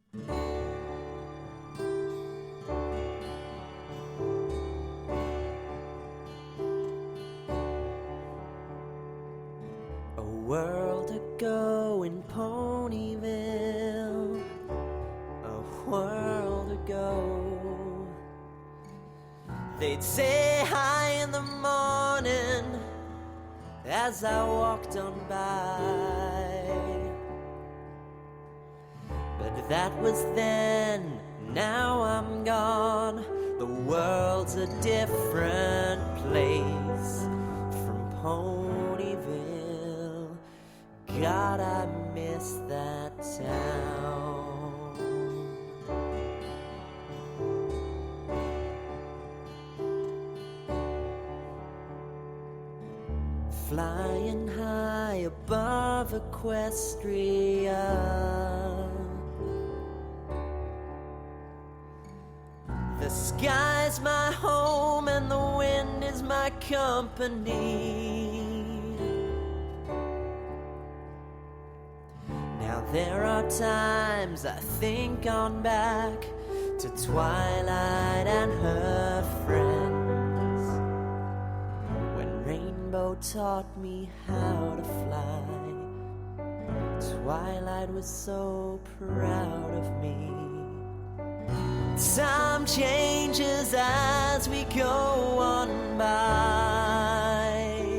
A world ago in Ponyville, a world ago, they'd say hi in the morning as I walked on by. But that was then, now I'm gone. The world's a different place from Ponyville. God, I miss that town. Flying high above Equestria, the sky's my home and the wind is my company. Now there are times I think on back to Twilight and her friends, when Rainbow taught me how to fly. Twilight was so proud of me. Time changes as we go on by,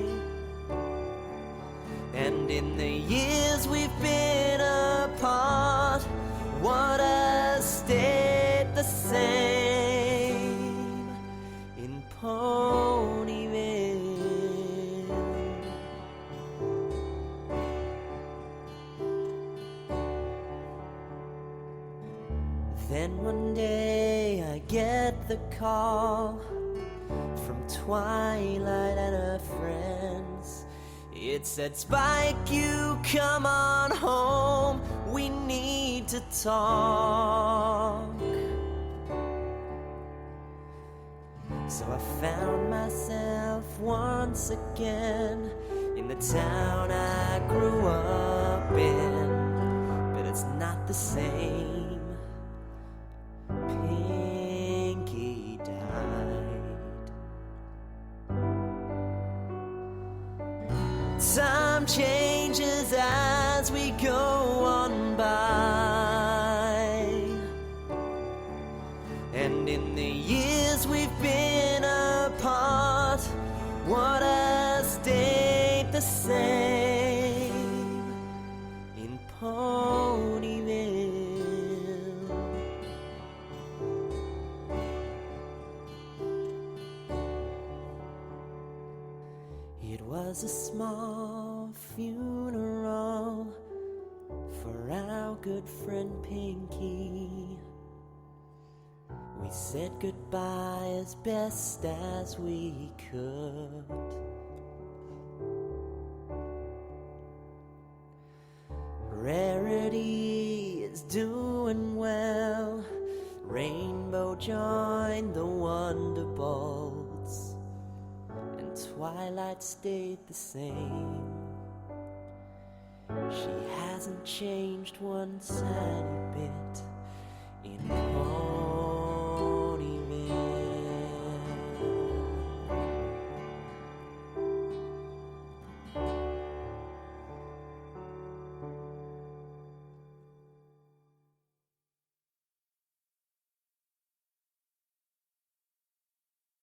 and in the years we've been apart, what has stayed the same in Ponyville? Then one day I get the call from Twilight and her friends. It said, "Spike, you come on home, we need to talk." So I found myself once again in the town I grew up in, but it's not the same. Pinky died. Time changes as we go on by, and in the years we've been apart, what has stayed the same in Ponyville? It was a small funeral for our good friend Pinky. We said goodbye as best as we could. Rarity is doing well. Rainbow joined the Wonderbolts, and Twilight stayed the same. She hasn't changed one tiny bit in